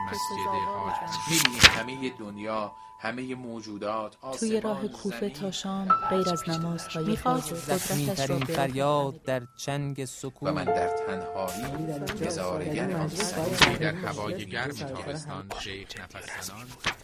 می‌بینیم همه دنیا، همه موجودات توی راه کوفه تا شام غیر از نمازهای فجر زخمی‌ترین فریاد در چنگ و سکوت من در تنهایی نظاره‌گر آن سنگ در هوای گرم تابستان شیخ نفس‌زنان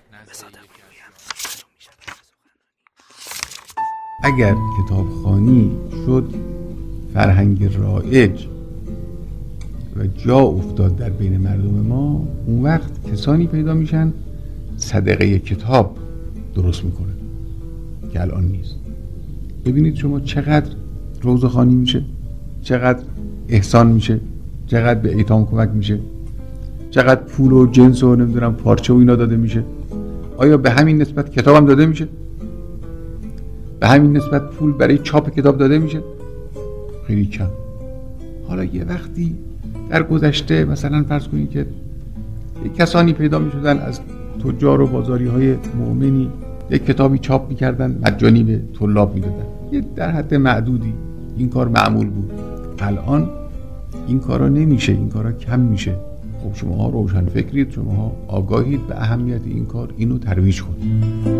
اگر کتابخوانی شد فرهنگ رایج و جا افتاد در بین مردم ما، اون وقت کسانی پیدا میشن صدقه کتاب درست میکنن که الان نیست. ببینید شما چقدر روزخوانی میشه، چقدر احسان میشه، چقدر به ایتام کمک میشه، چقدر پول و جنس و نمیدونم پارچه و اینا داده میشه. آیا به همین نسبت کتاب هم داده میشه؟ به همین نسبت پول برای چاپ کتاب داده میشه؟ خیلی کم. حالا یه وقتی در گذشته مثلا فرض کنید که کسانی پیدا میشدن از تجار و بازاری های مؤمنی یک کتابی چاپ میکردن مجانی به طلاب میدادن، یه در حد معدودی این کار معمول بود. الان این کارا نمیشه، این کارا کم میشه. خب شماها روشن فکرید، شماها آگاهید به اهمیت این کار، اینو ترویج کنید.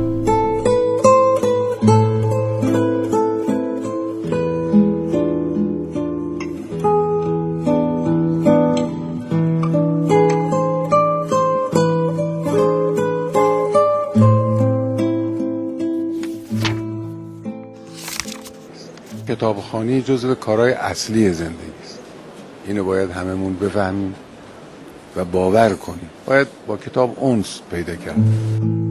کتابخوانی جزو کارهای اصلی زندگی است. اینو باید هممون بفهمیم و باور کنیم. باید با کتاب انس پیدا کرد.